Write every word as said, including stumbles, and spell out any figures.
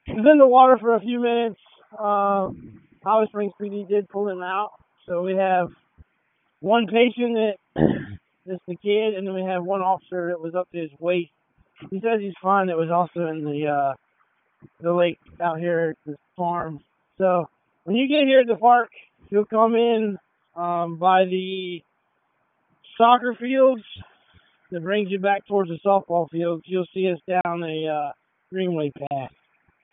He was in the water for a few minutes. Um, Holly Springs P D did pull him out. So we have one patient that is the kid, and then we have one officer that was up to his waist. He says he's fine. That was also in the uh, the lake out here at this farm. So when you get here at the park, you'll come in um, by the soccer fields that brings you back towards the softball fields. You'll see us down a uh, greenway path.